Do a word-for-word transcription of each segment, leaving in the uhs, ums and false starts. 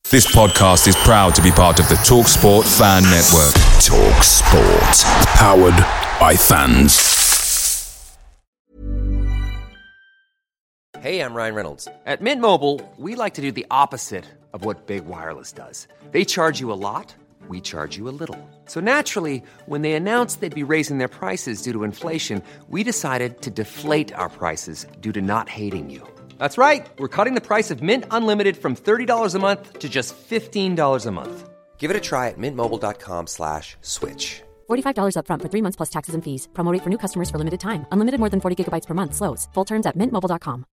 This podcast is proud to be part of the TalkSport Fan Network. TalkSport. Powered by fans. Hey, I'm Ryan Reynolds. At Mint Mobile, we like to do the opposite of what Big Wireless does. They charge you a lot, we charge you a little. So naturally, when they announced they'd be raising their prices due to inflation, we decided to deflate our prices due to not hating you. That's right. We're cutting the price of Mint Unlimited from thirty dollars a month to just fifteen dollars a month. Give it a try at mintmobile.com slash switch. forty-five dollars up front for three months plus taxes and fees. Promo rate for new customers for limited time. Unlimited more than forty gigabytes per month. Slows full terms at mint mobile dot com.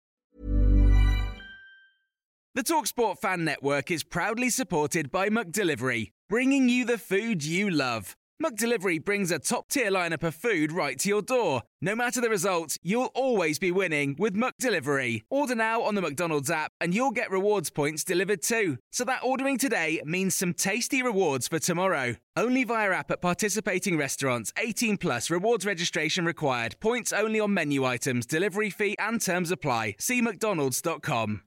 The TalkSport Fan Network is proudly supported by McDelivery, bringing you the food you love. McDelivery brings a top-tier lineup of food right to your door. No matter the result, you'll always be winning with McDelivery. Order now on the McDonald's app and you'll get rewards points delivered too. So that ordering today means some tasty rewards for tomorrow. Only via app at participating restaurants. eighteen plus rewards registration required. Points only on menu items, delivery fee and terms apply. See mcdonalds dot com.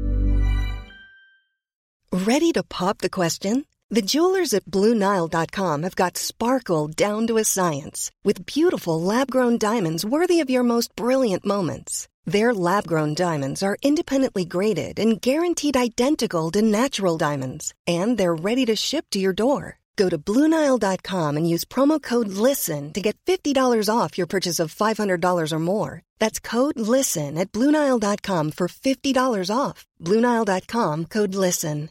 Ready to pop the question? The jewelers at Blue Nile dot com have got sparkle down to a science with beautiful lab-grown diamonds worthy of your most brilliant moments. Their lab-grown diamonds are independently graded and guaranteed identical to natural diamonds, and they're ready to ship to your door. Go to Blue Nile dot com and use promo code LISTEN to get fifty dollars off your purchase of five hundred dollars or more. That's code LISTEN at Blue Nile dot com for fifty dollars off. Blue Nile dot com, code LISTEN.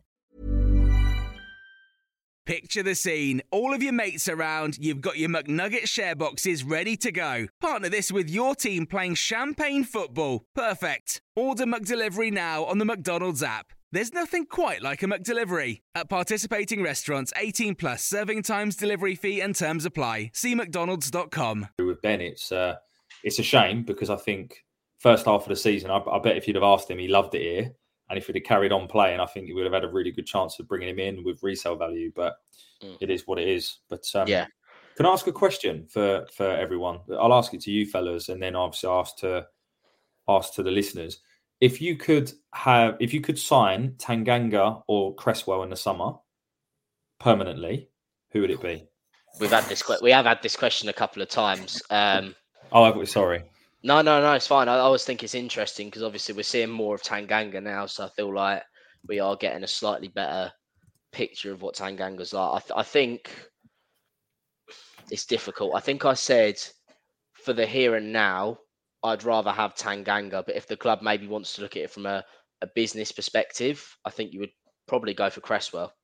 Picture the scene. All of your mates around, you've got your McNugget share boxes ready to go. Partner this with your team playing champagne football. Perfect. Order McDelivery now on the McDonald's app. There's nothing quite like a McDelivery. At participating restaurants, eighteen plus, serving times, delivery fee and terms apply. See mcdonalds dot com. With Ben, it's, uh, it's a shame because I think first half of the season, I, I bet if you'd have asked him, he loved it here. And if he'd have carried on playing, I think he would have had a really good chance of bringing him in with resale value. But mm. it is what it is. But um, yeah, can I ask a question for, for everyone? I'll ask it to you fellas, and then obviously ask to ask to the listeners. If you could have, if you could sign Tanganga or Cresswell in the summer permanently, who would it be? We've had this. We have had this question a couple of times. Um, oh, sorry. No, no, no, it's fine. I always think it's interesting because obviously we're seeing more of Tanganga now, so I feel like we are getting a slightly better picture of what Tanganga's like. I, th- I think it's difficult. I think I said for the here and now, I'd rather have Tanganga, but if the club maybe wants to look at it from a, a business perspective, I think you would probably go for Cresswell.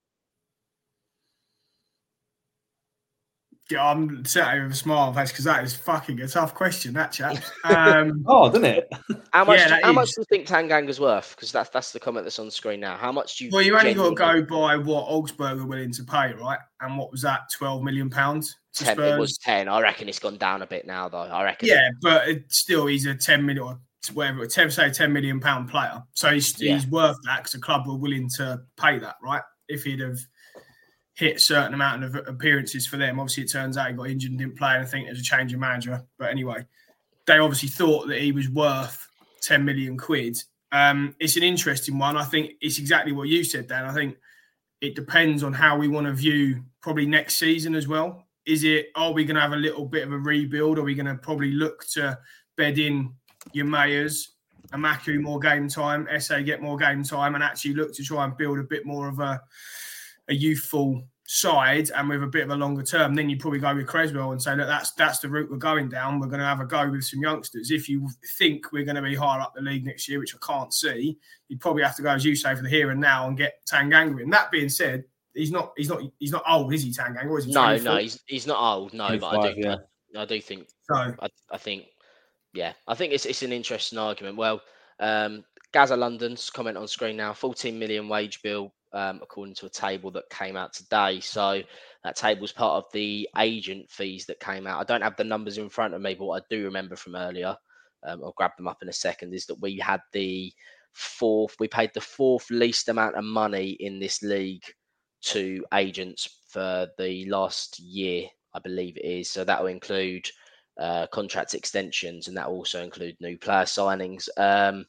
Yeah, I'm sitting here with a smile on my face because that is fucking a tough question, that chaps. Um, oh, doesn't it? How much? Yeah, do, how is. much do you think Tanganga's worth? Because that's that's the comment that's on the screen now. How much do you? Well, you only got to genuinely... go by what Augsburg are willing to pay, right? And what was that? Twelve million pounds. Ten, it was ten. I reckon it's gone down a bit now, though. I reckon. Yeah, but it, still, he's a ten million or whatever. ten, say ten million pound player, so he's yeah. he's worth that because the club were willing to pay that, right? If he'd have hit a certain amount of appearances for them. Obviously, it turns out he got injured and didn't play, and I think there's a change of manager. But anyway, they obviously thought that he was worth ten million quid. Um, it's an interesting one. I think it's exactly what you said, Dan. I think it depends on how we want to view probably next season as well. Is it, are we going to have a little bit of a rebuild? Are we going to probably look to bed in your Mayers, Amaku more game time, S A get more game time, and actually look to try and build a bit more of a a youthful side and with a bit of a longer term? Then you probably go with Cresswell and say, look, that's that's the route we're going down. We're going to have a go with some youngsters. If you think we're going to be higher up the league next year, which I can't see, you'd probably have to go, as you say, for the here and now and get Tanganga in. That being said, he's not he's not he's not old, is he, Tanganga? Or is he no, twenty-four? no, he's he's not old, no, but I do yeah. I, I do think so. I, I think yeah, I think it's it's an interesting argument. Well, um Gaza London's comment on screen now, fourteen million wage bill. Um, according to a table that came out today. So that table's part of the agent fees that came out. I don't have the numbers in front of me, but what I do remember from earlier, um, I'll grab them up in a second, is that we had the fourth, we paid the fourth least amount of money in this league to agents for the last year, I believe it is. So that will include uh, contract extensions, and that will also include new player signings. Um,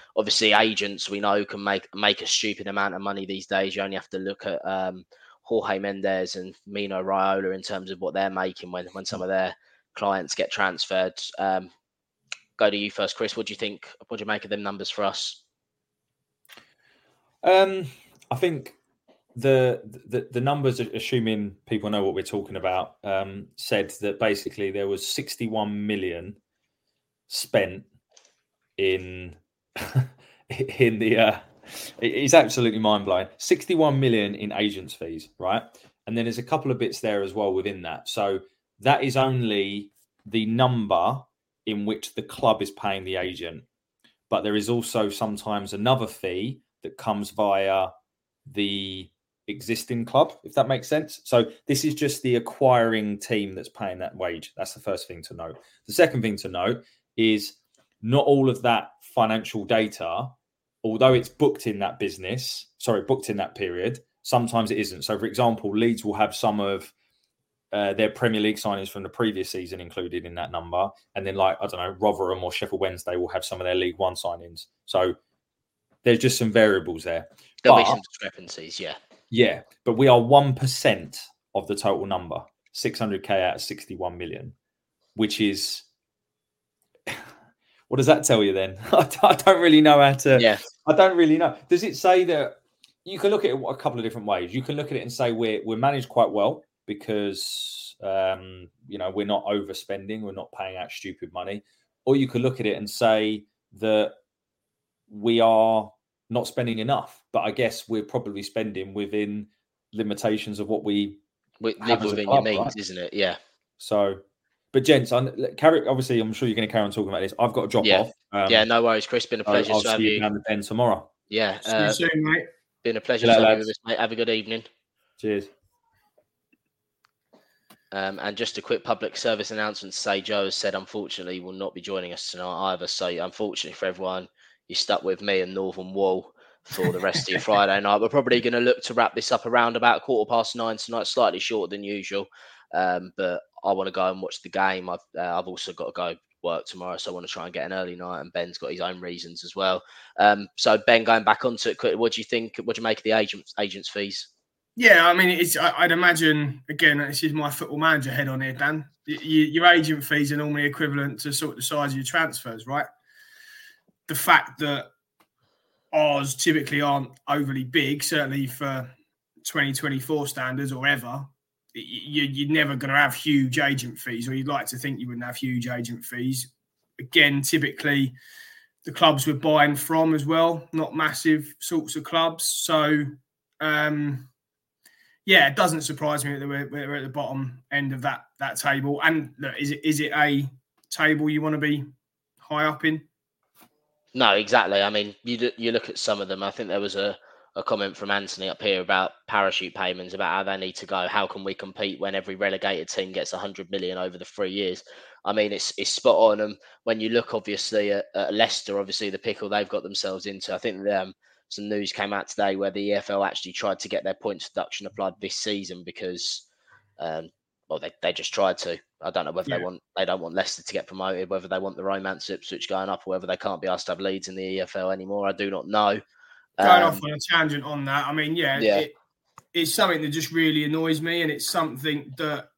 obviously agents we know can make make a stupid amount of money these days. You only have to look at um, Jorge Mendes and Mino Raiola in terms of what they're making when, when some of their clients get transferred. Um, go to you first, Chris. What do you think? What do you make of them numbers for us? Um, I think the, the the numbers, assuming people know what we're talking about, um, said that basically there was sixty-one million spent in in the. Uh, it's absolutely mind blowing. sixty-one million in agents fees, right? And then there's a couple of bits there as well within that. So that is only the number in which the club is paying the agent, but there is also sometimes another fee that comes via the existing club, if that makes sense. So this is just the acquiring team that's paying that wage. That's the first thing to note. The second thing to note is not all of that financial data, although it's booked in that business, sorry, booked in that period, sometimes it isn't. So for example, Leeds will have some of uh, their Premier League signings from the previous season included in that number. And then like, I don't know, Rotherham or Sheffield Wednesday will have some of their League One signings. So there's just some variables there. There'll but, be some discrepancies, yeah. Yeah, but we are one percent of the total number, six hundred K out of sixty-one million, which is, what does that tell you then? I don't really know how to, yeah. I don't really know. Does it say that you can look at it a couple of different ways? You can look at it and say we're, we're managed quite well because, um, you know, we're not overspending, we're not paying out stupid money. Or you could look at it and say that we are not spending enough, but I guess we're probably spending within limitations of what we we live within club, your means, right? Isn't it? Yeah. So, but gents, I'm, carry, obviously, I'm sure you're going to carry on talking about this. I've got to drop yeah. off. Um, yeah, no worries, Chris. Been a pleasure. I'll, I'll to have see you you down the pen tomorrow. Yeah. See uh, you soon, mate. Been a pleasure to have you with us, mate. Have a good evening. Cheers. Um, and just a quick public service announcement to say Joe has said, unfortunately, he will not be joining us tonight either. So, unfortunately for everyone, you're stuck with me and Northern Wall for the rest of your Friday night. We're probably going to look to wrap this up around about quarter past nine tonight, slightly shorter than usual. Um, but I want to go and watch the game. I've uh, I've also got to go work tomorrow, so I want to try and get an early night. And Ben's got his own reasons as well. Um, so Ben, going back onto it quickly, what do you think? What do you make of the agents agents fees? Yeah, I mean, it's. I'd imagine again. This is my Football Manager head on here, Dan. Your agent fees are normally equivalent to sort of the size of your transfers, right? The fact that ours typically aren't overly big, certainly for twenty twenty-four standards or ever, you, you're never going to have huge agent fees, or you'd like to think you wouldn't have huge agent fees. Again, typically the clubs we're buying from as well, not massive sorts of clubs. So, um, yeah, it doesn't surprise me that we're, we're at the bottom end of that that table. And look, is it is it a table you want to be high up in? No, exactly. I mean, you you look at some of them. I think there was a, a comment from Anthony up here about parachute payments, about how they need to go. How can we compete when every relegated team gets one hundred million over the three years? I mean, it's it's spot on. And when you look, obviously, at, at Leicester, obviously, the pickle they've got themselves into, I think um, some news came out today where the E F L actually tried to get their points deduction applied this season because, um, well, they, they just tried to. I don't know whether yeah. they want they don't want Leicester to get promoted, whether they want the Romance Ipswich going up, or whether they can't be asked to have Leeds in the E F L anymore. I do not know. Going um, off on a tangent on that, I mean, yeah, yeah. It, it's something that just really annoys me, and it's something that,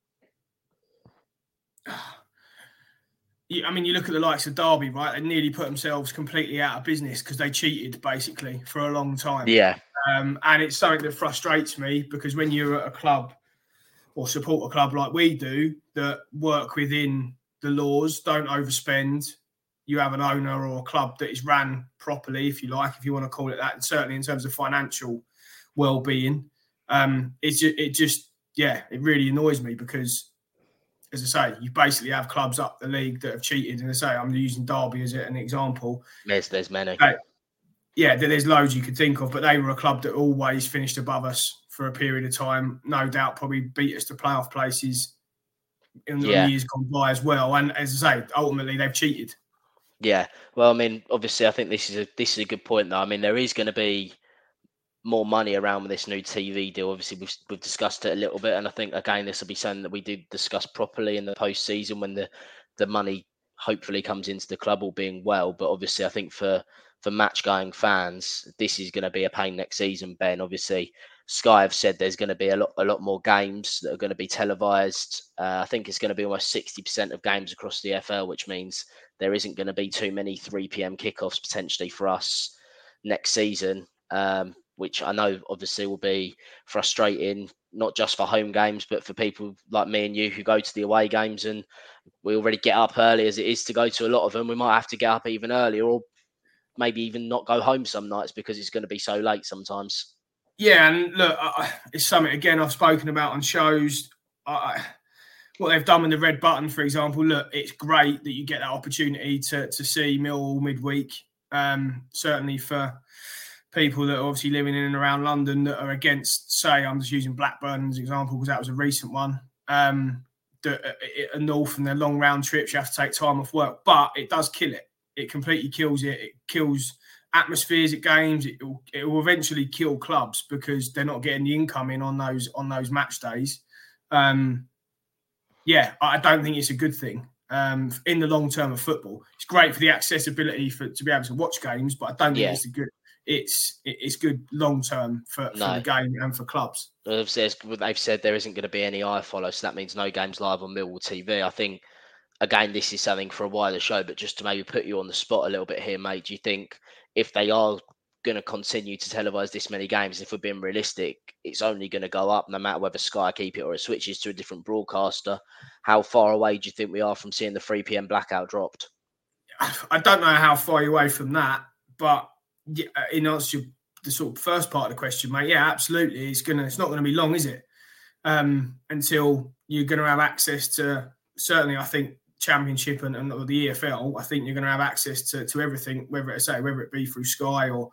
I mean, you look at the likes of Derby, right? They nearly put themselves completely out of business because they cheated basically for a long time. Yeah, um, and it's something that frustrates me because when you're at a club or support a club like we do that work within the laws, don't overspend, you have an owner or a club that is ran properly, if you like, if you want to call it that, and certainly in terms of financial well-being, um, it's just, it just, yeah, it really annoys me because, as I say, you basically have clubs up the league that have cheated. And as I say, I'm using Derby as an example. There's, there's many. But, yeah, there's loads you could think of, but they were a club that always finished above us for a period of time. No doubt probably beat us to playoff places in the yeah. years gone by as well. And as I say, ultimately they've cheated. Yeah. Well, I mean, obviously I think this is a this is a good point though. I mean, there is going to be more money around with this new T V deal. Obviously we've we've discussed it a little bit, and I think again this will be something that we did discuss properly in the post season when the the money hopefully comes into the club all being well. But obviously I think for for match-going fans, this is going to be a pain next season, Ben. Obviously, Sky have said there's going to be a lot, a lot more games that are going to be televised. Uh, I think it's going to be almost sixty percent of games across the F L, which means there isn't going to be too many three p.m. kickoffs potentially for us next season, um, which I know obviously will be frustrating, not just for home games, but for people like me and you who go to the away games, and we already get up early as it is to go to a lot of them. We might have to get up even earlier, or maybe even not go home some nights because it's going to be so late sometimes. Yeah, and look, I, it's something, again, I've spoken about on shows. I, what they've done with the red button, for example, look, it's great that you get that opportunity to to see Millwall midweek. Um, certainly for people that are obviously living in and around London that are against, say, I'm just using Blackburn as an example because that was a recent one, um, that are north and their long round trips, you have to take time off work. But it does kill it. It completely kills it. It kills atmospheres at games. It will, it will eventually kill clubs because they're not getting the income in on those on those match days. Um, yeah, I don't think it's a good thing um, in the long term of football. It's great for the accessibility for to be able to watch games, but I don't think yeah. it's a good. It's it's good long term for, for no. the game and for clubs. They've said, they've said there isn't going to be any iFollow, so that means no games live on Millwall T V. I think. Again, this is something for a wider show, but just to maybe put you on the spot a little bit here, mate, do you think if they are going to continue to televise this many games, if we're being realistic, it's only going to go up no matter whether Sky keep it or it switches to a different broadcaster? How far away do you think we are from seeing the three p.m. blackout dropped? I don't know how far you're away from that, but in answer to the sort of first part of the question, mate, yeah, absolutely. It's gonna. It's not going to be long, is it? Um, until you're going to have access to, certainly, I think, Championship and, and the E F L, I think you're going to have access to, to everything, whether it say whether it be through Sky or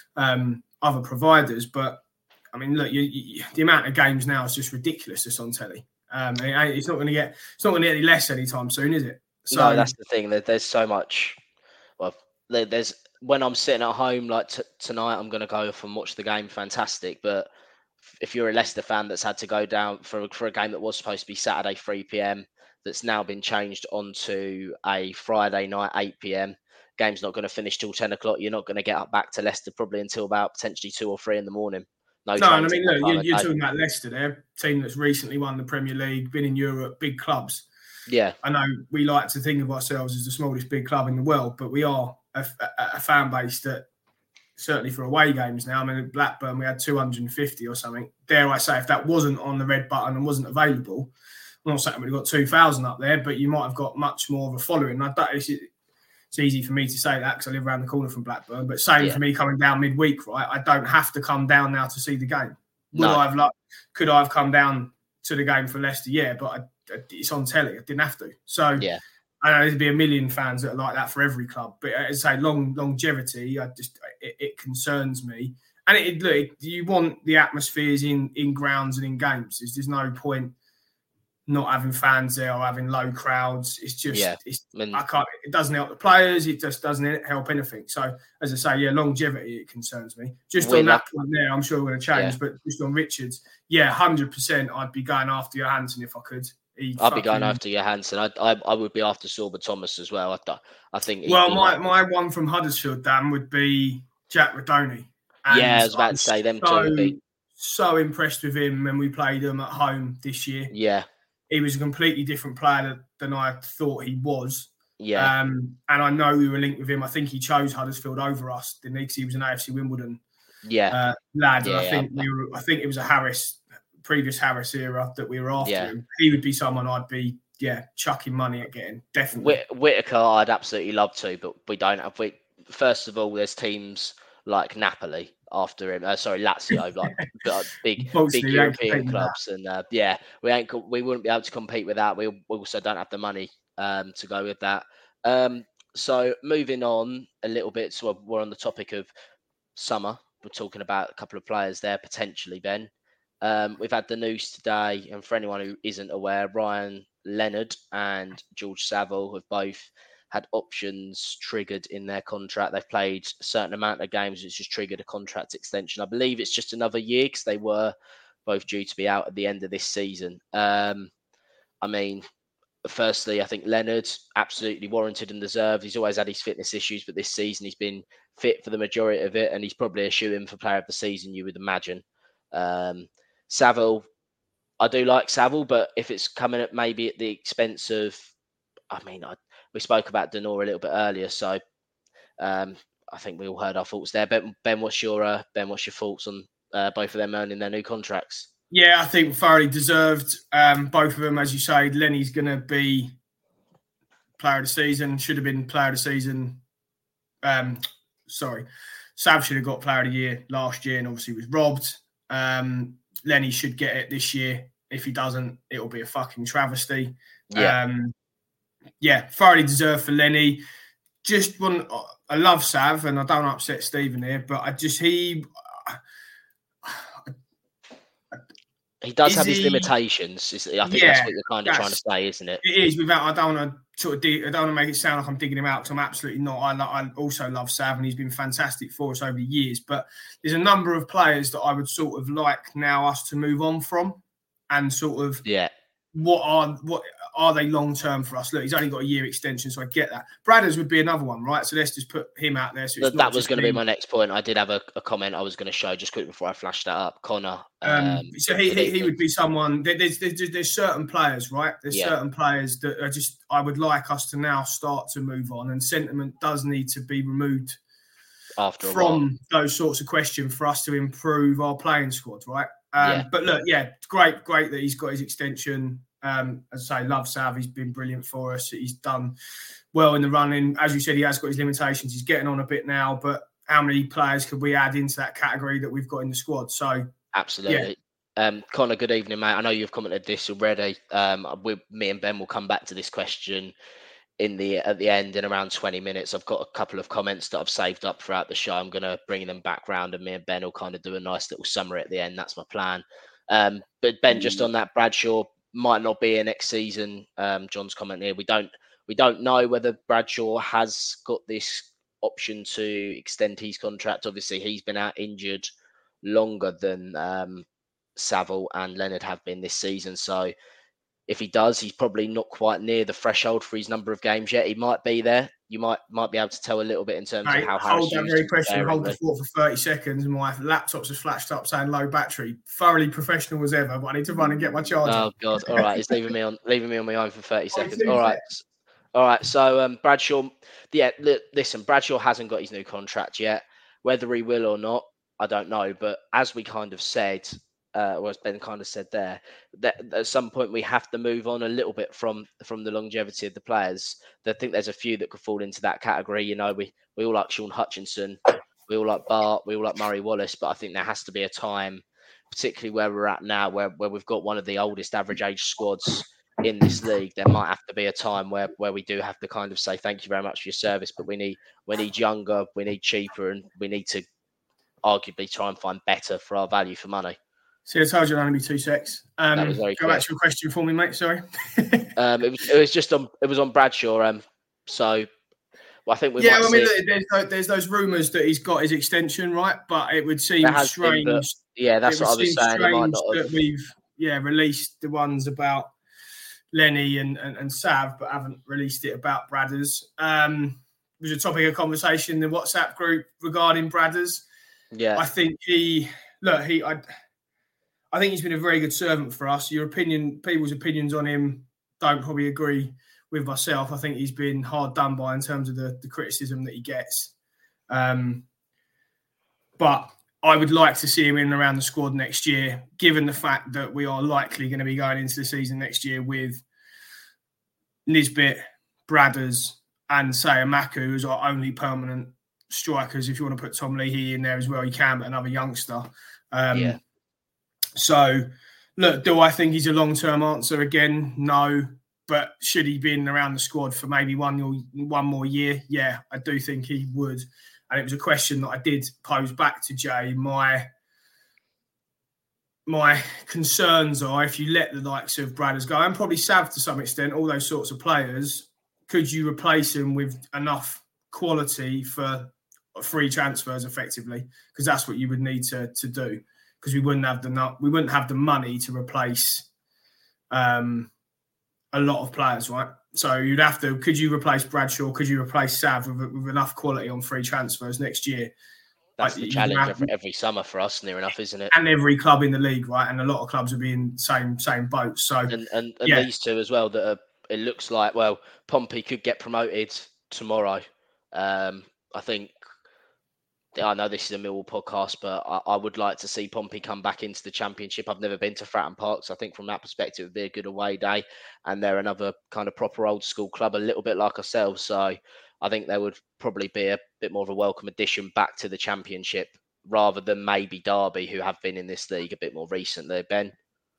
um, other providers. But I mean, look, you, you, the amount of games now is just ridiculous. It's on telly. Um, it, it's not going to get it's not going to get any less anytime soon, is it? So, no, that's the thing. There's so much. Well, there's when I'm sitting at home like t- tonight, I'm going to go off and watch the game. Fantastic, but if you're a Leicester fan that's had to go down for for a game that was supposed to be Saturday three p.m. that's now been changed onto a Friday night, eight p.m. Game's not going to finish till ten o'clock. You're not going to get up back to Leicester probably until about potentially two or three in the morning. No, no and I mean, look, you're, you're talking about Leicester there, a team that's recently won the Premier League, been in Europe, big clubs. Yeah. I know we like to think of ourselves as the smallest big club in the world, but we are a, a, a fan base that, certainly for away games now, I mean, at Blackburn, we had two hundred fifty or something. Dare I say, if that wasn't on the red button and wasn't available, I'm not saying we've got two thousand up there, but you might have got much more of a following. I don't, it's, it's easy for me to say that because I live around the corner from Blackburn, but same yeah. for me coming down midweek, right? I don't have to come down now to see the game. Would no. I have like, could I have come down to the game for Leicester? Yeah, but I, it's on telly. I didn't have to. So yeah. I know there'd be a million fans that are like that for every club. But as I say, long longevity, I just it, it concerns me. And it, look, you want the atmospheres in, in grounds and in games. There's, there's no point not having fans there or having low crowds. It's just, yeah. it's, I mean, I can't, it doesn't help the players. It just doesn't help anything. So, as I say, yeah, longevity, it concerns me. Just on that point there, I'm sure we're going to change, yeah. but just on Richards, yeah, one hundred percent I'd be going after Johansson if I could. He'd I'd be going after Johansson. I, I I would be after Sorba Thomas as well. I, I think. Well, my, my one from Huddersfield, Dan, would be Jack Rodoni. And yeah, I was about I'm to say them so, two. Be... So impressed with him when we played him at home this year. Yeah. He was a completely different player than I thought he was. Yeah. Um, and I know we were linked with him. I think he chose Huddersfield over us, didn't he? Because he was an A F C Wimbledon yeah. uh, lad. Yeah, and I think yeah. we were. I think it was a Harris, previous Harris era that we were after yeah. him. He would be someone I'd be, yeah, chucking money at getting. Definitely. Whit- Whittaker, I'd absolutely love to, but we don't have. We, first of all, there's teams like Napoli after him. Uh, sorry, Lazio, like big, big European clubs, and uh, yeah, we ain't. We wouldn't be able to compete with that. We, we also don't have the money um, to go with that. Um, so moving on a little bit, so we're on the topic of summer. We're talking about a couple of players there potentially, Ben. Um, we've had the news today, and for anyone who isn't aware, Ryan Leonard and George Saville have both had options triggered in their contract. They've played a certain amount of games, which has triggered a contract extension. I believe it's just another year because they were both due to be out at the end of this season. Um, I mean, firstly, I think Leonard absolutely warranted and deserved. He's always had his fitness issues, but this season he's been fit for the majority of it, and he's probably a shoe-in for player of the season, you would imagine. Um, Saville, I do like Saville, but if it's coming at maybe at the expense of, I mean, I, we spoke about Denor a little bit earlier, so um, I think we all heard our thoughts there. Ben, Ben what's your uh, Ben, what's your thoughts on uh, both of them earning their new contracts? Yeah, I think thoroughly deserved. Um, both of them, as you say, Lenny's going to be player of the season, should have been player of the season. Um, sorry, Sav should have got player of the year last year and obviously was robbed. Um, Lenny should get it this year. If he doesn't, it'll be a fucking travesty. Yeah, um, yeah, thoroughly deserved for Lenny. Just one, I love Sav and I don't upset Stephen here, but I just, he... He does is have his he, limitations. I think yeah, that's what you're kind of trying to say, isn't it? It is. Without, I don't want to sort of, dig, I don't want to make it sound like I'm digging him out because I'm absolutely not. I, I also love Sav, and he's been fantastic for us over the years. But there's a number of players that I would sort of like now us to move on from, and sort of yeah, what are what are they long term for us? Look, he's only got a year extension, so I get that. Bradders would be another one, right? So let's just put him out there. So it's that was going to be my next point. I did have a, a comment I was going to show just quick before I flashed that up. Connor. Um, um, so he, he he would be someone. There's there's, there's certain players, right? There's yeah. certain players that are just I would like us to now start to move on, and sentiment does need to be removed after from those sorts of questions for us to improve our playing squad, right? Um, yeah. But look, yeah, great, great that he's got his extension. Um, as I say, love Sav. He's been brilliant for us. He's done well in the running. As you said, he has got his limitations. He's getting on a bit now, but how many players could we add into that category that we've got in the squad? So, absolutely. Yeah. Um, Connor, good evening, mate. I know you've commented this already. Um, we, me and Ben will come back to this question in the at the end in around twenty minutes. I've got a couple of comments that I've saved up throughout the show. I'm going to bring them back round, and me and Ben will kind of do a nice little summary at the end. That's my plan. Um, but Ben, just on that, Bradshaw might not be here next season. Um, John's comment here. We don't we don't know whether Bradshaw has got this option to extend his contract. Obviously, he's been out injured longer than um, Saville and Leonard have been this season. So if he does, he's probably not quite near the threshold for his number of games yet. He might be there. You might might be able to tell a little bit in terms hey, of how Harris hold that very question. Hold the thought for thirty seconds. My laptops have flashed up saying low battery. Thoroughly professional as ever, but I need to run and get my charger. Oh God! All right, it's leaving me on leaving me on my own for thirty seconds. All right, all right. So um, Bradshaw, yeah. Li- listen, Bradshaw hasn't got his new contract yet. Whether he will or not, I don't know. But as we kind of said. Uh, or as Ben kind of said there, that at some point we have to move on a little bit from from the longevity of the players. I think there's a few that could fall into that category. You know, we, we all like Sean Hutchinson, we all like Bart, we all like Murray Wallace, but I think there has to be a time, particularly where we're at now, where, where we've got one of the oldest average age squads in this league. There might have to be a time where, where we do have to kind of say thank you very much for your service, but we need we need younger, we need cheaper, and we need to arguably try and find better for our value for money. See, I told you it'd only be two secs. Um, that was very go quick. Back to your question for me, mate. Sorry. um, it was it was just on it was on Bradshaw. Um, so well, I think we. Yeah, I mean, look, there's those, there's those rumours that he's got his extension, right? But it would seem strange. Been, yeah, that's what I was saying. Strange might not have... that we've yeah released the ones about Lenny and, and, and Sav, but haven't released it about Bradders. Um, it was a topic of conversation in the WhatsApp group regarding Bradders. Yeah, I think he look he I. I think he's been a very good servant for us. Your opinion, people's opinions on him don't probably agree with myself. I think he's been hard done by in terms of the, the criticism that he gets. Um, but I would like to see him in and around the squad next year, given the fact that we are likely going to be going into the season next year with Nisbet, Bradders, and Sayamaku as our only permanent strikers. If you want to put Tom Leahy in there as well, you can, but another youngster. Um, yeah. So, look, do I think he's a long-term answer again? No. But should he be in around the squad for maybe one, one more year? Yeah, I do think he would. And it was a question that I did pose back to Jay. My my concerns are if you let the likes of Bradders go, and probably Sav to some extent, all those sorts of players, could you replace him with enough quality for free transfers effectively? Because that's what you would need to, to do. Because we wouldn't have the we wouldn't have the money to replace um, a lot of players, right? So you'd have to, could you replace Bradshaw? Could you replace Sav with, with enough quality on free transfers next year? That's like, the challenge have, every, every summer for us, near enough, isn't it? And every club in the league, right? And a lot of clubs will be in same same boat. So and and, and yeah. these two as well. That are, it looks like well, Pompey could get promoted tomorrow. Um, I think. I know this is a Millwall podcast, but I, I would like to see Pompey come back into the Championship. I've never been to Fratton Park, so I think from that perspective, it would be a good away day. And they're another kind of proper old school club, a little bit like ourselves. So I think they would probably be a bit more of a welcome addition back to the Championship rather than maybe Derby, who have been in this league a bit more recently. Ben?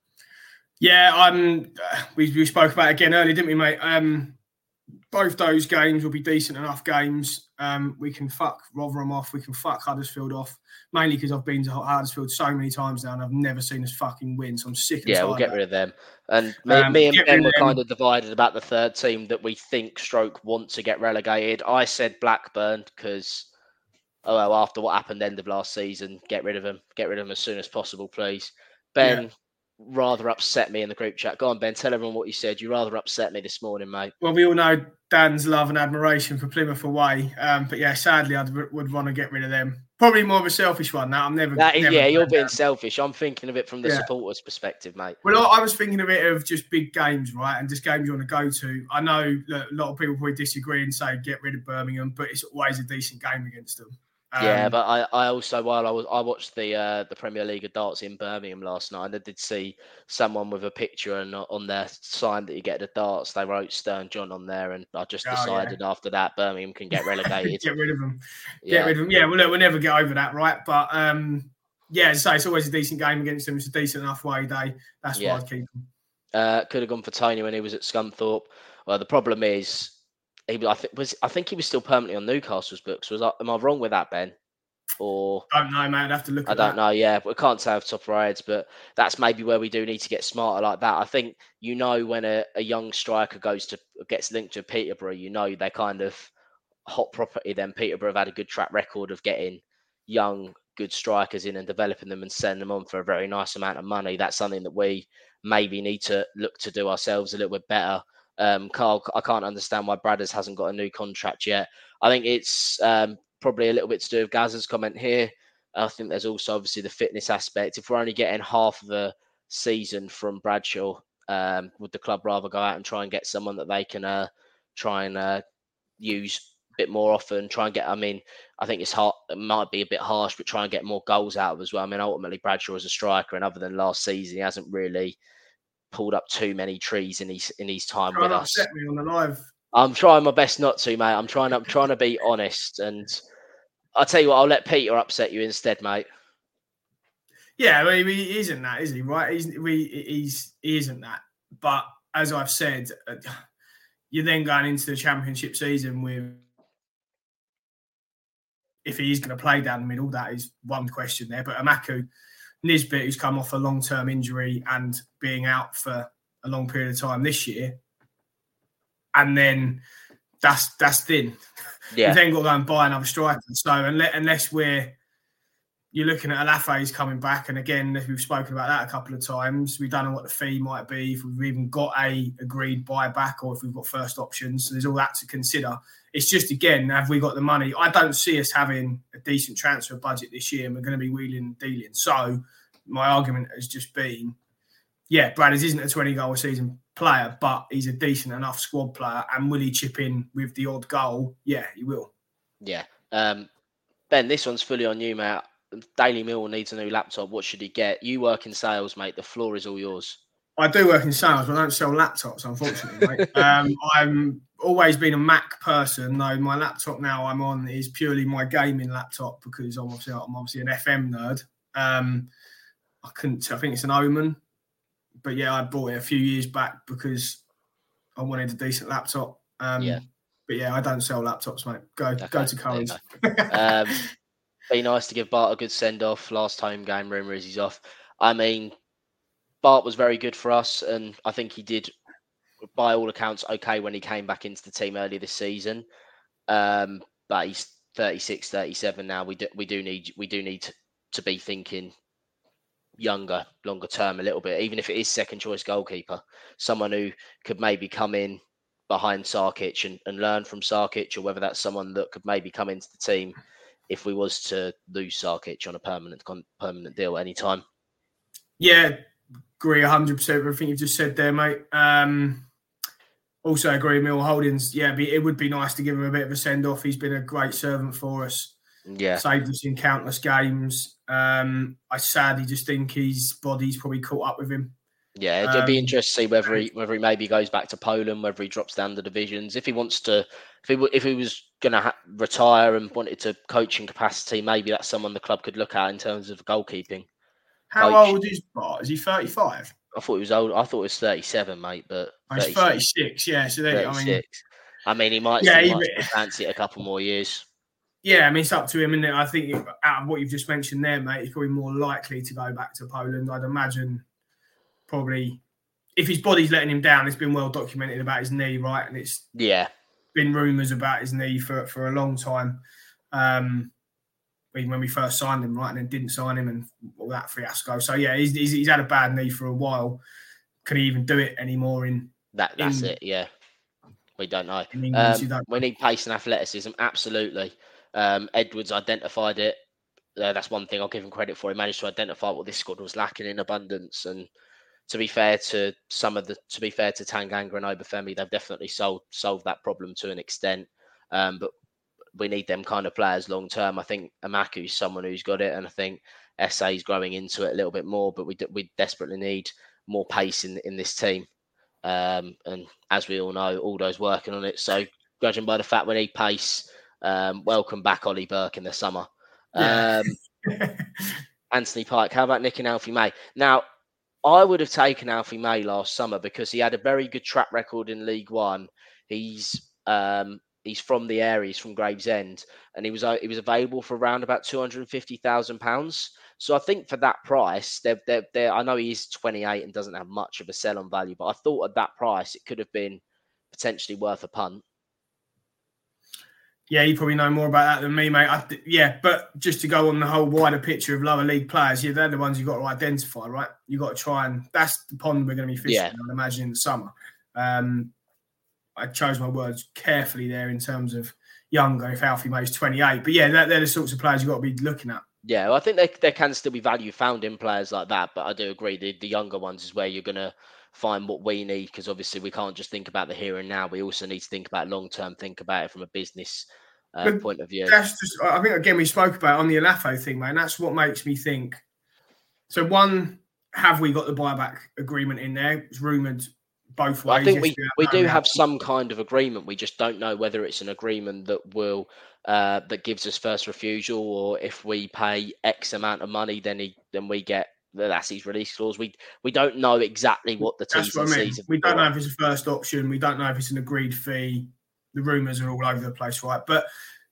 Yeah, um, we, we spoke about it again earlier, didn't we, mate? Um, both those games will be decent enough games. Um, we can fuck Rotherham off. We can fuck Huddersfield off. Mainly because I've been to Huddersfield so many times now and I've never seen us fucking win. So I'm sick and yeah, tired. Yeah, we'll get rid of them. And me, um, me and Ben were kind of divided about the third team that we think stroke want to get relegated. I said Blackburn because, oh, well, after what happened end of last season, get rid of them. Get rid of them as soon as possible, please. Ben... Yeah. rather upset me in the group chat. Go on, Ben, tell everyone what you said. You rather upset me this morning, mate. Well, we all know Dan's love and admiration for Plymouth away. Um, but yeah, sadly, I would want to get rid of them. Probably more of a selfish one now. I'm never... That is, never yeah, you're being selfish. I'm thinking of it from the yeah. supporters' perspective, mate. Well, I was thinking of it of just big games, right? And just games you want to go to. I know that a lot of people probably disagree and say get rid of Birmingham, but it's always a decent game against them. Um, yeah, but I, I also while I was I watched the uh, the Premier League of darts in Birmingham last night, and I did see someone with a picture and on their sign that you get the darts, they wrote Stern John on there, and I just oh, decided yeah. after that Birmingham can get relegated. Get rid of them. Get yeah. rid of them. Yeah, well, look, we'll never get over that, right? But um, yeah, so it's always a decent game against them. It's a decent enough away day. That's yeah. why I'd keep them. Uh, could have gone for Tony when he was at Scunthorpe. Well, the problem is, he I think was I think he was still permanently on Newcastle's books. Was I, am I wrong with that, Ben? Or I don't know, man. I'd have to look at I don't that. know, yeah. We can't say off the top of our heads, but that's maybe where we do need to get smarter like that. I think, you know, when a, a young striker goes to gets linked to Peterborough, you know, they kind of hot property. Then Peterborough have had a good track record of getting young, good strikers in and developing them and sending them on for a very nice amount of money. That's something that we maybe need to look to do ourselves a little bit better. Um, Carl, I can't understand why Bradders hasn't got a new contract yet. I think it's um, probably a little bit to do with Gazza's comment here. I think there's also obviously the fitness aspect. If we're only getting half of a season from Bradshaw, um, would the club rather go out and try and get someone that they can uh, try and uh, use a bit more often, try and get, I mean, I think it's hard, it might be a bit harsh, but try and get more goals out of as well. I mean, ultimately Bradshaw is a striker, and other than last season, he hasn't really pulled up too many trees in his in his time with us. Upset me on the live. I'm trying my best not to, mate. I'm trying. I'm trying to be honest, and I'll tell you what. I'll let Peter upset you instead, mate. Yeah, well, he isn't that, is he? Right? He's we he's he isn't that. But as I've said, uh, you're then going into the Championship season with, if he is going to play down the middle, that is one question there. But Amaku Nisbet, who's come off a long-term injury and being out for a long period of time this year, and then that's that's thin. Yeah. You've then got to go and buy another striker. So unless, unless we're you're looking at Alafe's coming back, and again, we've spoken about that a couple of times. We don't know what the fee might be, if we've even got a agreed buyback, or if we've got first options. So there's all that to consider. It's just, again, have we got the money? I don't see us having a decent transfer budget this year, and we're going to be wheeling and dealing. So my argument has just been, yeah, Bradders isn't a twenty-goal a season player, but he's a decent enough squad player. And will he chip in with the odd goal? Yeah, he will. Yeah. Um, Ben, this one's fully on you, mate. Daily Mill needs a new laptop. What should he get? You work in sales, mate. The floor is all yours. I do work in sales, but I don't sell laptops, unfortunately, mate. um, I'm always been a Mac person, though my laptop now I'm on is purely my gaming laptop, because I'm obviously, I'm obviously an F M nerd. Um, I couldn't, I think it's an Omen. But yeah, I bought it a few years back because I wanted a decent laptop. Um, yeah. But yeah, I don't sell laptops, mate. Go okay, go to Curry's. um, be nice to give Bart a good send-off. Last home game, rumour is he's off. I mean, Bart was very good for us, and I think he did, by all accounts, okay when he came back into the team earlier this season. Um, but he's thirty-six, thirty-seven now. We do, we do need we do need to, to be thinking younger, longer term a little bit, even if it is second choice goalkeeper, someone who could maybe come in, behind Sarkic and, and learn from Sarkic, or whether that's someone that could maybe come into the team if we was to lose Sarkic on a permanent permanent deal at any time. Yeah, agree one hundred percent with everything you've just said there, mate. Um, also agree with Mill Holdings. Yeah, be, it would be nice to give him a bit of a send-off. He's been a great servant for us. Yeah. Saved us in countless games. Um, I sadly just think his body's probably caught up with him. Yeah, it'd um, be interesting to see whether he whether he maybe goes back to Poland, whether he drops down the divisions. If he wants to, if he if he was going to ha- retire and wanted to coach in capacity, maybe that's someone the club could look at in terms of goalkeeping. How coach. old is Bart? Is he thirty-five? I thought he was old. I thought he was thirty-seven, mate. But oh, he's thirty-six. Yeah, so there, I mean, I mean, he might, yeah, he might he, fancy it a couple more years. Yeah, I mean, it's up to him, isn't it? I think out of what you've just mentioned there, mate, he's probably more likely to go back to Poland. I'd imagine probably. If his body's letting him down, it's been well documented about his knee, right? And it's yeah been rumours about his knee for, for a long time. Um, even when we first signed him, right, and then didn't sign him and all that fiasco. So, yeah, he's, he's, he's had a bad knee for a while. Can he even do it anymore in that? That's in, it, yeah. We don't know. England, um, don't we need pace and athleticism, absolutely. Um, Edwards identified it. Uh, that's one thing I'll give him credit for. He managed to identify what this squad was lacking in abundance. And to be fair to some of the, to be fair to Tanganga and Obafemi, they've definitely solved solved that problem to an extent. Um, but we need them kind of players long term. I think Amaku's someone who's got it, and I think S A's growing into it a little bit more. But we we desperately need more pace in in this team. Um, and as we all know, Aldo's working on it. So judging by the fact we need pace, um, welcome back Ollie Burke in the summer. Yeah. Um, Anthony Pike, how about Nick and Alfie May? Now, I would have taken Alfie May last summer because he had a very good track record in League One. He's um, he's from the area, he's from Gravesend, and he was uh, he was available for around about two hundred fifty thousand pounds. So I think for that price, they're, they're, they're, I know he's twenty-eight and doesn't have much of a sell-on value, but I thought at that price it could have been potentially worth a punt. Yeah, you probably know more about that than me, mate. I th- yeah, but just to go on the whole wider picture of lower league players, yeah, they're the ones you've got to identify, right? You've got to try and... That's the pond we're going to be fishing, yeah. I would imagine, in the summer. Um, I chose my words carefully there in terms of younger, if Alfie May's twenty-eight. But yeah, they're, they're the sorts of players you've got to be looking at. Yeah, well, I think there, there can still be value found in players like that, but I do agree the, the younger ones is where you're going to find what we need, because obviously we can't just think about the here and now. We also need to think about long-term, think about it from a business uh, point of view. That's just, I think, again, we spoke about it on the Alafo thing, man. That's what makes me think. So one, have we got the buyback agreement in there? It's rumoured both ways. Well, I think we, we do have some kind of agreement. We just don't know whether it's an agreement that will uh, that gives us first refusal, or if we pay X amount of money, then he then we get that's his release clause. We we don't know exactly what the T's and C's are. We don't know if it's a first option. We don't know if it's an agreed fee. The rumours are all over the place, right? But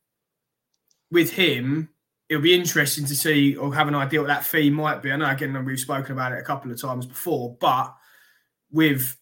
with him, it'll be interesting to see or have an idea what that fee might be. I know, again, we've spoken about it a couple of times before, but with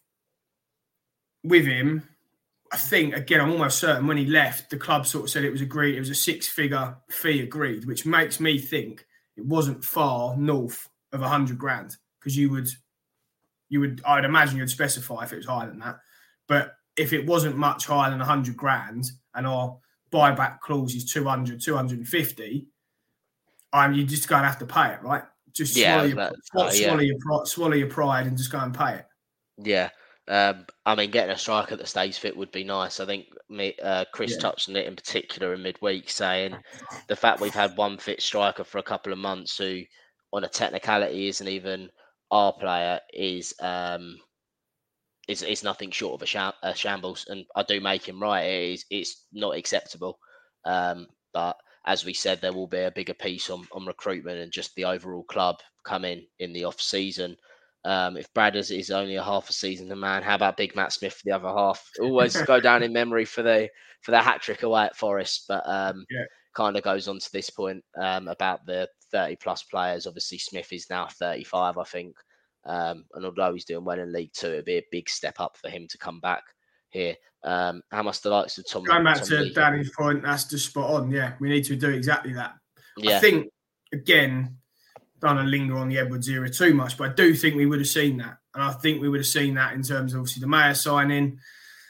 with him, I think, again, I'm almost certain when he left, the club sort of said it was agreed. It was a six-figure fee agreed, which makes me think it wasn't far north of a hundred grand, because you would, you would, I'd imagine you'd specify if it was higher than that. But if it wasn't much higher than a hundred grand and our buyback clause is two hundred, two hundred fifty, um, you're just going to have to pay it, right? Just yeah, swallow, your, that, swallow, uh, yeah. your, swallow your pride and just go and pay it. Yeah. Um, I mean, getting a striker that stays fit would be nice. I think me, uh, Chris Yeah. touched on it in particular in midweek, saying the fact we've had one fit striker for a couple of months who, on a technicality, isn't even our player, is um, is is nothing short of a, sham- a shambles. And I do make him right. It is it's not acceptable. Um, but as we said, there will be a bigger piece on, on recruitment and just the overall club coming in the off season. Um, if Brad is, is only a half a season, the man, how about Big Matt Smith for the other half? Always go down in memory for the for the hat trick away at Forest, but um, Yeah. kind of goes on to this point um, about the thirty plus players. Obviously, Smith is now thirty-five, I think, um, and although he's doing well in League Two, it'd be a big step up for him to come back here. Um, how much the likes of Tom? Going back Tom to Lee- Danny's point, that's just spot on. Yeah, we need to do exactly that. Yeah. I think, again, don't want to linger on the Edwards era too much, but I do think we would have seen that. And I think we would have seen that in terms of, obviously, the Mayer signing.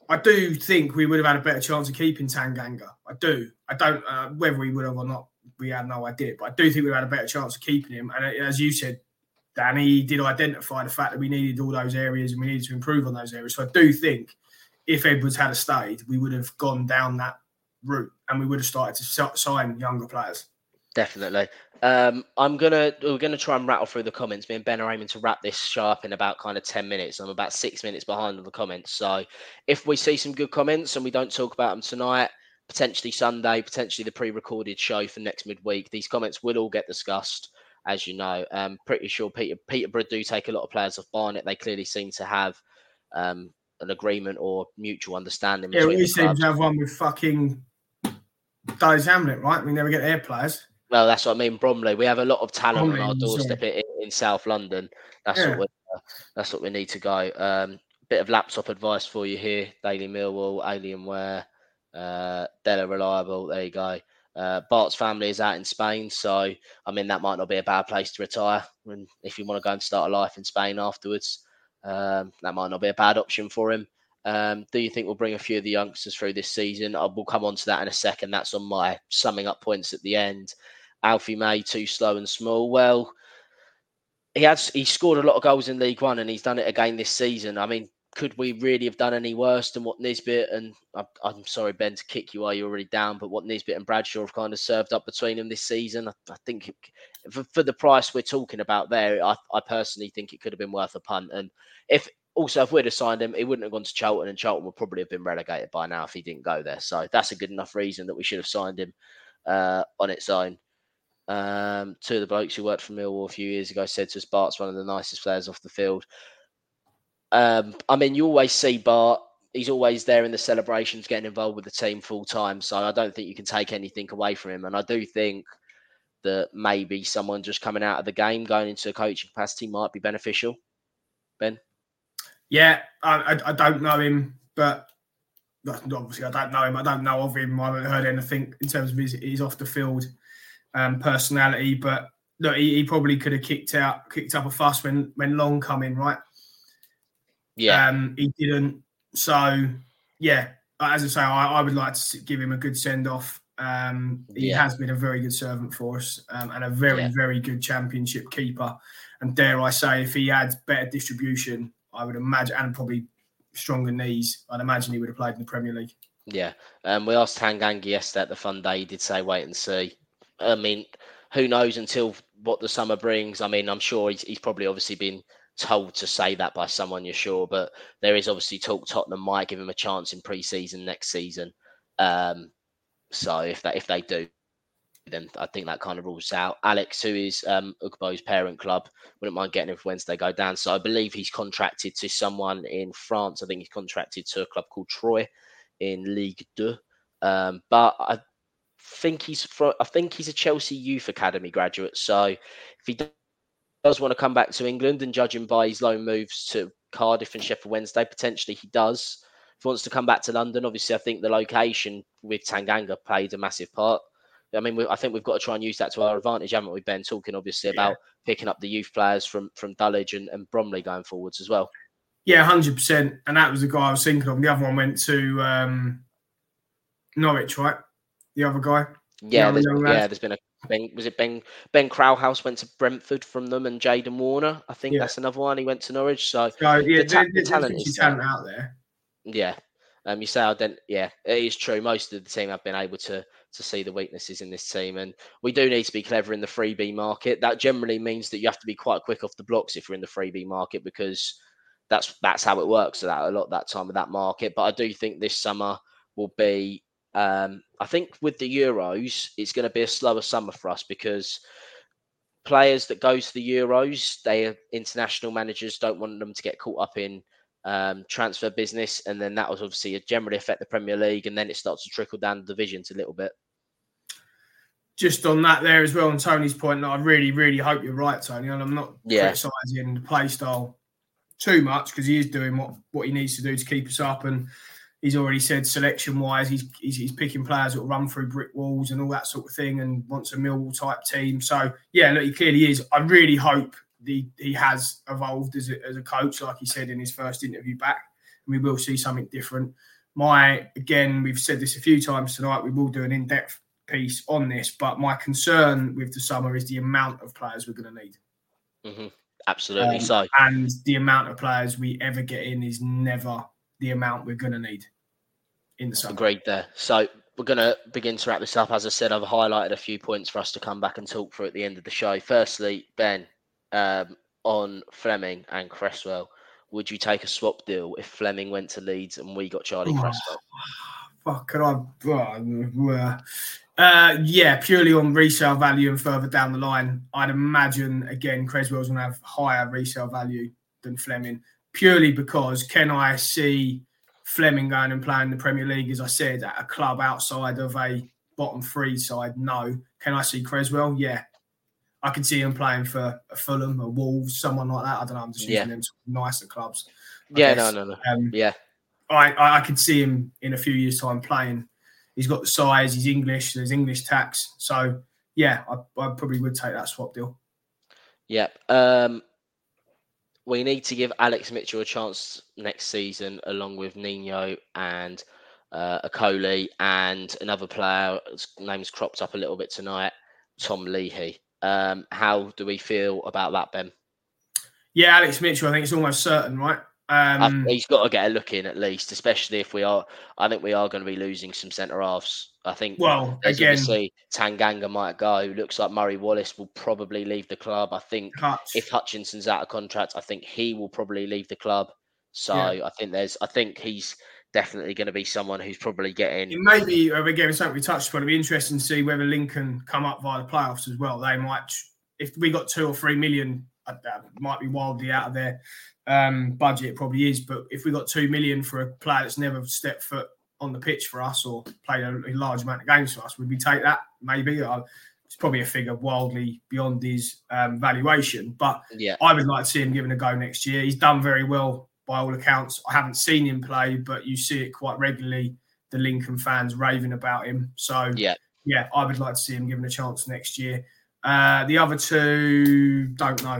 I do think we would have had a better chance of keeping Tanganga. I do. I don't, uh, whether we would have or not, we had no idea. But I do think we had a better chance of keeping him. And as you said, Danny, did identify the fact that we needed all those areas and we needed to improve on those areas. So I do think if Edwards had stayed, we would have gone down that route and we would have started to sign younger players. Definitely. Um, I'm gonna we're gonna try and rattle through the comments. Me and Ben are aiming to wrap this show up in about kind of ten minutes. I'm about six minutes behind on the comments. So if we see some good comments and we don't talk about them tonight, potentially Sunday, potentially the pre-recorded show for next midweek, these comments will all get discussed. As you know, I'm pretty sure Peter Peterborough do take a lot of players off Barnet. They clearly seem to have um, an agreement or mutual understanding. Yeah, we seem to have one with fucking Dulwich Hamlet, right? We never get their players. Well, that's what I mean. Bromley, we have a lot of talent Bromley, on our doorstep in, in South London. That's yeah. what we, uh, that's what we need to go. Um, bit of laptop advice for you here: Daily Millwall, Alienware, uh, Della Reliable. There you go. Uh, Bart's family is out in Spain, so I mean that might not be a bad place to retire. And if you want to go and start a life in Spain afterwards, um, that might not be a bad option for him. Um, do you think we'll bring a few of the youngsters through this season? I will come on to that in a second. That's on my summing up points at the end. Alfie May, too slow and small. Well, he has he scored a lot of goals in League One and he's done it again this season. I mean, could we really have done any worse than what Nisbet and I'm, I'm sorry, Ben, to kick you while you're already down, but what Nisbet and Bradshaw have kind of served up between them this season? I, I think it, for, for the price we're talking about there, I, I personally think it could have been worth a punt. And if also if we'd have signed him, he wouldn't have gone to Charlton, and Charlton would probably have been relegated by now if he didn't go there. So that's a good enough reason that we should have signed him uh, on its own. Um, two of the blokes who worked for Millwall a few years ago said to us, Bart's one of the nicest players off the field. Um, I mean, you always see Bart. He's always there in the celebrations, getting involved with the team full time. So I don't think you can take anything away from him. And I do think that maybe someone just coming out of the game, going into a coaching capacity, might be beneficial. Ben? Yeah, I, I, I don't know him, but obviously I don't know him. I don't know of him. I haven't heard anything in terms of his, his off the field um, personality. But look, he, he probably could have kicked out, kicked up a fuss when when Long come in, right? Yeah, um, he didn't. So yeah, as I say, I, I would like to give him a good send off. Um, he yeah. has been a very good servant for us um, and a very yeah. very good championship keeper. And dare I say, if he had better distribution, I would imagine, and probably stronger knees, I'd imagine he would have played in the Premier League. Yeah, um, we asked Tanganga yesterday at the fun day. He did say wait and see. I mean, who knows until what the summer brings. I mean, I'm sure he's, he's probably obviously been told to say that by someone, you're sure, but there is obviously talk Tottenham might give him a chance in pre-season next season. Um, so if that if they do, then I think that kind of rules out. Alex, who is um, Ugbo's parent club, wouldn't mind getting him for Wednesday go down. So I believe he's contracted to someone in France. I think he's contracted to a club called Troyes in Ligue two. Um, but I think he's from, I think he's a Chelsea Youth Academy graduate. So if he does want to come back to England, and judging by his loan moves to Cardiff and Sheffield Wednesday, potentially he does. If he wants to come back to London, obviously I think the location with Tanganga played a massive part. I mean, we, I think we've got to try and use that to our advantage, haven't we, Ben? Talking obviously about yeah. picking up the youth players from from Dulwich and, and Bromley going forwards as well. Yeah, one hundred percent. And that was the guy I was thinking of. The other one went to um, Norwich, right? The other guy. Yeah, the there's, yeah. There's been a Ben, was it Ben Ben Crowhouse went to Brentford from them, and Jaden Warner. I think yeah. that's another one. He went to Norwich. So, so yeah, the, ta- there, the talent is talent out there. Yeah, um, you say I don't. Yeah, it is true. Most of the team have been able to to see the weaknesses in this team, and we do need to be clever in the freebie market. That generally means that you have to be quite quick off the blocks if you're in the freebie market, because that's that's how it works. So that a lot of that time of that market. But I do think this summer will be. Um, I think with the Euros, it's going to be a slower summer for us, because players that go to the Euros, they international managers don't want them to get caught up in um, transfer business, and then that will obviously generally affect the Premier League, and then it starts to trickle down the divisions a little bit. Just on that there as well, on Tony's point, I really, really hope you're right, Tony, and I'm not yeah. criticising the play style too much, because he is doing what, what he needs to do to keep us up, and he's already said selection-wise, he's, he's he's picking players that will run through brick walls and all that sort of thing, and wants a Millwall-type team. So, yeah, look, he clearly is. I really hope the, he has evolved as a, as a coach, like he said in his first interview back. we will see something different. My, again, we've said this a few times tonight, we will do an in-depth piece on this, but my concern with the summer is the amount of players we're going to need. Mm-hmm. Absolutely. Um, so, and the amount of players we ever get in is never the amount we're going to need in the summer. Agreed there. So we're going to begin to wrap this up. As I said, I've highlighted a few points for us to come back and talk through at the end of the show. Firstly, Ben, um, on Fleming and Cresswell, would you take a swap deal if Fleming went to Leeds and we got Charlie oh, Cresswell? Fuck, could I? Uh, yeah, purely on resale value and further down the line, I'd imagine, again, Cresswell's going to have higher resale value than Fleming, purely because can I see Fleming going and playing the Premier League, as I said, at a club outside of a bottom three side? No. Can I see Cresswell? Yeah. I can see him playing for a Fulham, a Wolves, someone like that. I don't know. I'm just using yeah. them nicer clubs. I yeah, guess. no, no, no. Um, yeah. I, I, I could see him in a few years' time playing. He's got the size. He's English. There's English tax. So, yeah, I, I probably would take that swap deal. Yep. Um, we need to give Alex Mitchell a chance next season, along with Nino and uh, Akoli and another player. His name's cropped up a little bit tonight, Tom Leahy. Um, how do we feel about that, Ben? Yeah, Alex Mitchell, I think it's almost certain, right? Um, he's got to get a look in at least, especially if we are. I think we are going to be losing some centre halves. I think. Well, again, obviously Tanganga might go. Looks like Murray Wallace will probably leave the club. I think Hutch. if Hutchinson's out of contract, I think he will probably leave the club. So yeah. I think there's. I think he's definitely going to be someone who's probably getting. It may be again something we touched upon. It'll be interesting to see whether Lincoln come up via the playoffs as well. They might, if we got two or three million, that might be wildly out of their um, budget. It probably is, but if we got two million for a player that's never stepped foot on the pitch for us or played a, a large amount of games for us, would we take that? Maybe. Uh, it's probably a figure wildly beyond his um, valuation, but yeah. I would like to see him given a go next year. He's done very well by all accounts. I haven't seen him play, but you see it quite regularly, the Lincoln fans raving about him. So, yeah, yeah, I would like to see him given a chance next year. Uh, the other two, don't know,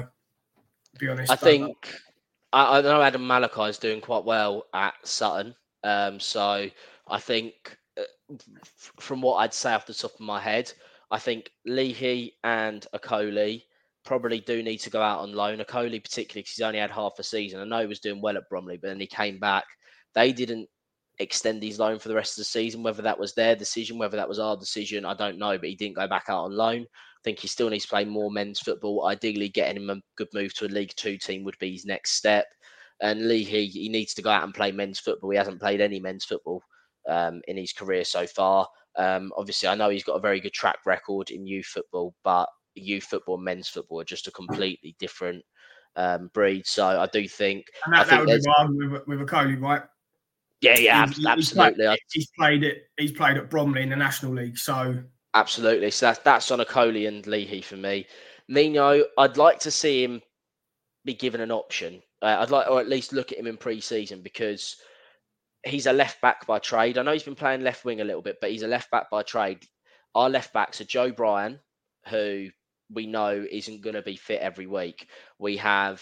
to be honest. I think, I, I know Adam Malachi is doing quite well at Sutton. Um, so I think uh, f- from what I'd say off the top of my head, I think Leahy and Akoli probably do need to go out on loan. Akoli particularly because he's only had half a season. I know he was doing well at Bromley, but then he came back. They didn't extend his loan for the rest of the season. Whether that was their decision, whether that was our decision, I don't know. But he didn't go back out on loan. I think he still needs to play more men's football. Ideally, getting him a good move to a League Two team would be his next step. And Leahy, he needs to go out and play men's football. He hasn't played any men's football um, in his career so far. Um, obviously, I know he's got a very good track record in youth football, but youth football and men's football are just a completely different um, breed. So I do think... And that, I think that would be wrong with, with Akoli, right? Yeah, yeah, he's, absolutely. He's played, he's played it. He's played at Bromley in the National League, so... Absolutely. So that's, that's on Akoli and Leahy for me. Nino, I'd like to see him be given an option. Uh, I'd like, or at least look at him in pre-season because he's a left back by trade. I know he's been playing left wing a little bit, but he's a left back by trade. Our left backs are Joe Bryan, who we know isn't going to be fit every week. We have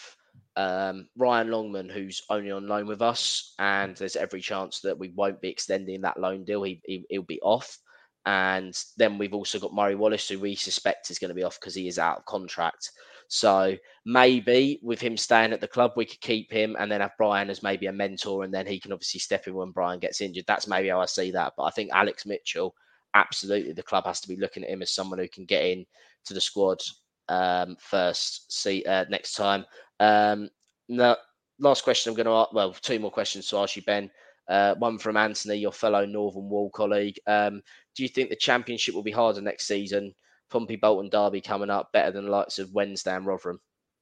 um, Ryan Longman, who's only on loan with us, and there's every chance that we won't be extending that loan deal. He, he, he'll be off. And then we've also got Murray Wallace, who we suspect is going to be off because he is out of contract. So maybe with him staying at the club, we could keep him and then have Brian as maybe a mentor, and then he can obviously step in when Brian gets injured. That's maybe how I see that. But I think Alex Mitchell, absolutely, the club has to be looking at him as someone who can get in to the squad um, first see uh, next time. Um, no, last question I'm going to ask, well, two more questions to ask you, Ben. Uh, one from Anthony, your fellow Northern Wall colleague. Um, do you think the Championship will be harder next season? Pompey, Bolton, Derby coming up better than the likes of Wednesday and Rotherham?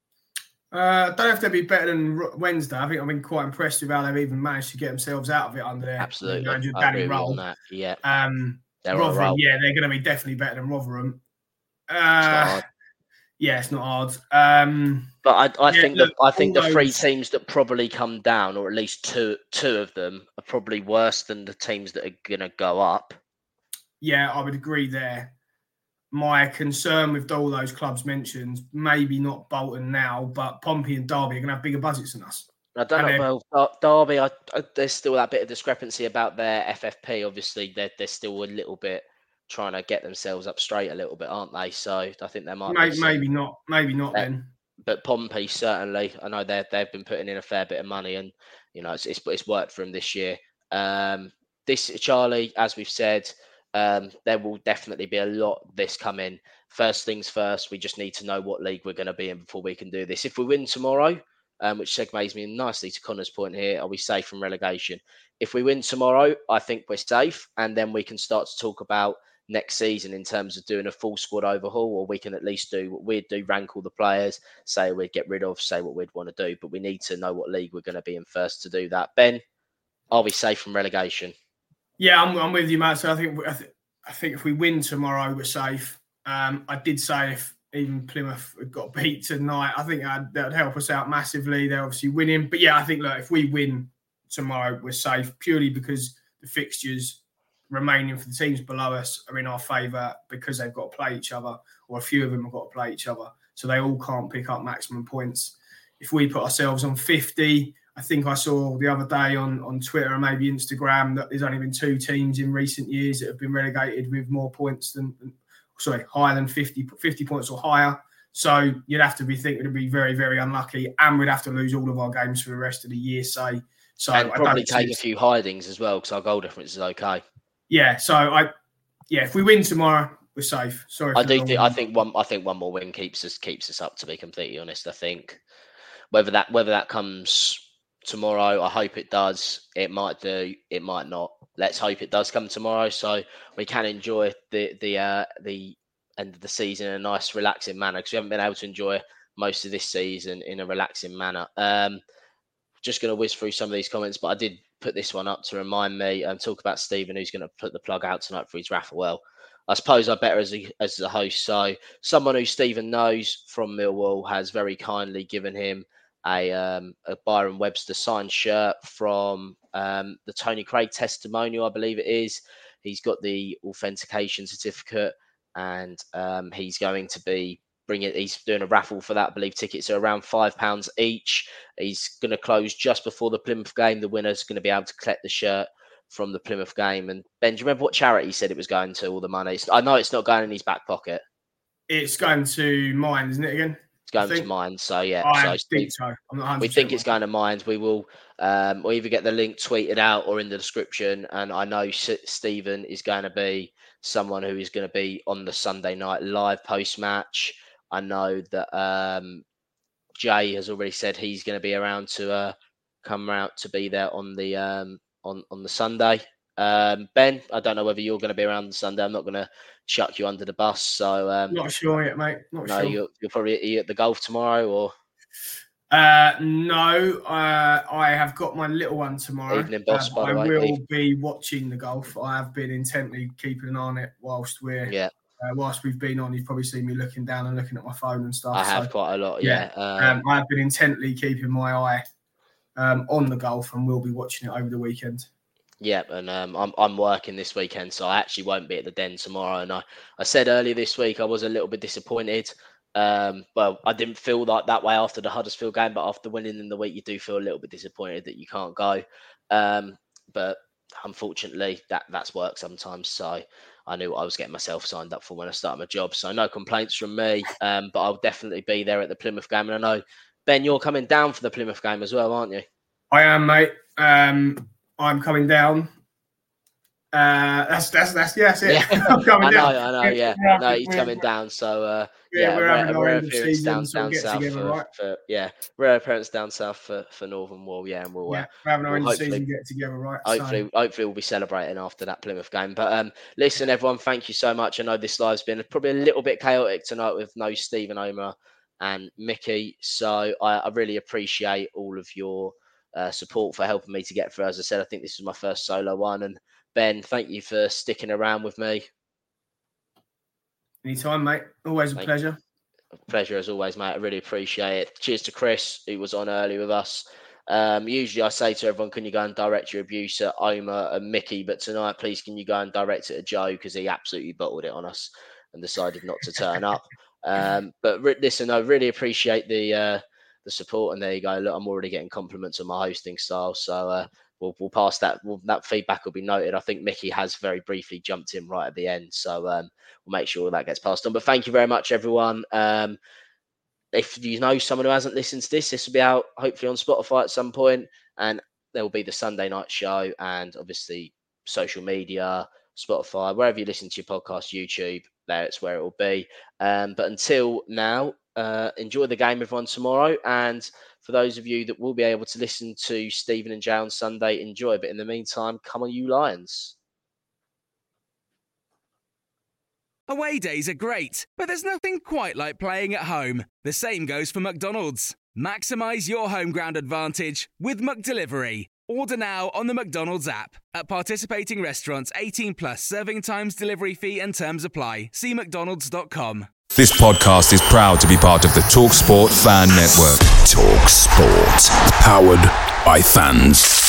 Uh, don't have to be better than Wednesday. I think I've been quite impressed with how they've even managed to get themselves out of it under their absolutely you know, Danny Roll. Yeah, um, Rotherham, yeah, they're going to be definitely better than Rotherham. Uh, yeah, it's not hard. Um, but I, I yeah, think look, that I think the those... three teams that probably come down, or at least two two of them, are probably worse than the teams that are going to go up. Yeah, I would agree there. My concern with all those clubs mentioned, maybe not Bolton now, but Pompey and Derby are going to have bigger budgets than us. I don't and know. Then, well, Derby, I, I, there's still that bit of discrepancy about their F F P. Obviously, they're they're still a little bit trying to get themselves up straight a little bit, aren't they? So I think there might maybe, be some, maybe not, maybe not. Uh, then, but Pompey certainly. I know they they've been putting in a fair bit of money, and you know it's it's, it's worked for them this year. Um, this Charlie, as we've said, um, there will definitely be a lot of this coming. First things first, we just need to know what league we're going to be in before we can do this. If we win tomorrow, um, which segues me nicely to Connor's point here, are we safe from relegation? If we win tomorrow, I think we're safe, and then we can start to talk about next season in terms of doing a full squad overhaul, or we can at least do what we'd do, rank all the players, say we'd get rid of, say what we'd want to do, but we need to know what league we're going to be in first to do that. Ben, are we safe from relegation? Yeah, I'm, I'm with you, Matt. So I think I, th- I think if we win tomorrow, we're safe. Um, I did say if even Plymouth got beat tonight, I think that would help us out massively. They're obviously winning. But yeah, I think, look, if we win tomorrow, we're safe purely because the fixtures remaining for the teams below us are in our favour because they've got to play each other, or a few of them have got to play each other. So they all can't pick up maximum points. If we put ourselves on fifty, I think I saw the other day on, on Twitter and maybe Instagram that there's only been two teams in recent years that have been relegated with more points than, sorry, higher than fifty, fifty points or higher. So you'd have to be thinking it'd be very, very unlucky, and we'd have to lose all of our games for the rest of the year, say. So and probably take a few hidings as well because our goal difference is okay. Yeah, so I, yeah, if we win tomorrow, we're safe. Sorry, I do think I think one I think one more win keeps us keeps us up. To be completely honest, I think whether that whether that comes tomorrow, I hope it does. It might do. It might not. Let's hope it does come tomorrow, so we can enjoy the the uh, the end of the season in a nice, relaxing manner. Because we haven't been able to enjoy most of this season in a relaxing manner. Um, just going to whiz through some of these comments, but I did put this one up to remind me and talk about Stephen, who's going to put the plug out tonight for his raffle. Well, I suppose I better as a, as the host. So someone who Stephen knows from Millwall has very kindly given him a, um, a Byron Webster signed shirt from um, the Tony Craig testimonial, I believe it is. He's got the authentication certificate, and um, he's going to be bring it. He's doing a raffle for that. I believe tickets are around five pounds each. He's going to close just before the Plymouth game. The winner's going to be able to collect the shirt from the Plymouth game. And Ben, do you remember what charity he said it was going to? All the money. I know it's not going in his back pocket. It's going to mine, isn't it? Again, it's going to mine. So yeah, I so think so. I'm not we think it's going to mine. We will. Um, we'll either get the link tweeted out or in the description. And I know Stephen is going to be someone who is going to be on the Sunday night live post match. I know that um, Jay has already said he's going to be around to uh, come out to be there on the um, on on the Sunday. Um, Ben, I don't know whether you're going to be around on Sunday. I'm not going to chuck you under the bus. So um, not sure yet, mate. Not no, sure. you're, you're probably are you at the golf tomorrow, or uh, no? Uh, I have got my little one tomorrow. Evening boss, uh, by the I way. will Evening. be watching the golf. I have been intently keeping an eye on it whilst we're yeah. Uh, whilst we've been on, you've probably seen me looking down and looking at my phone and stuff. I have so, quite a lot, yeah. yeah. Um, um, I've been intently keeping my eye um, on the golf, and will be watching it over the weekend. Yeah, and um, I'm I'm working this weekend, so I actually won't be at the Den tomorrow. And I, I said earlier this week I was a little bit disappointed. Um, well, I didn't feel like that way after the Huddersfield game, but after winning in the week, you do feel a little bit disappointed that you can't go. Um, but unfortunately, that that's work sometimes. So I knew what I was getting myself signed up for when I started my job. So no complaints from me, um, but I'll definitely be there at the Plymouth game. And I know, Ben, you're coming down for the Plymouth game as well, aren't you? I am, mate. Um, I'm coming down. Uh, that's that's that's yeah, that's it. Yeah. I'm coming I know, down. I know, yeah. yeah. No, he's coming down. So uh, yeah, yeah, we're rare, having our rare end of appearance season, down, so down we'll south together, for, right? for yeah, rare appearance down south for, for Northern Wall. Yeah, and we'll yeah, uh, we're having our we'll end of season get together, right? Hopefully, so. hopefully we'll be celebrating after that Plymouth game. But um, listen, everyone, thank you so much. I know this live's been probably a little bit chaotic tonight with no Stephen Omer and Mickey. So I, I really appreciate all of your uh, support for helping me to get through. As I said, I think this is my first solo one. And Ben, thank you for sticking around with me. Anytime, mate. Always a thank pleasure. You. Pleasure as always, mate. I really appreciate it. Cheers to Chris, who was on early with us. Um, usually I say to everyone, can you go and direct your abuse at Omer and Mickey? But tonight, please, can you go and direct it at Joe? Because he absolutely bottled it on us and decided not to turn up. Um, but re- listen, I really appreciate the uh, the support. And there you go. Look, I'm already getting compliments on my hosting style. So uh, we'll we'll pass that. We'll, that feedback will be noted. I think Mickey has very briefly jumped in right at the end. So um, we'll make sure that gets passed on. But thank you very much, everyone. Um, if you know someone who hasn't listened to this, this will be out hopefully on Spotify at some point. And there will be the Sunday night show and obviously social media, Spotify, wherever you listen to your podcast, YouTube, that's where it will be. Um, but until now, uh, enjoy the game, everyone, tomorrow. And for those of you that will be able to listen to Stephen and Jay on Sunday, enjoy. But in the meantime, come on, you Lions. Away days are great, but there's nothing quite like playing at home. The same goes for McDonald's. Maximise your home ground advantage with McDelivery. Order now on the McDonald's app. At participating restaurants, eighteen plus, serving times, delivery fee and terms apply. See mcdonalds dot com. This podcast is proud to be part of the TalkSport Fan Network. TalkSport. Powered by fans.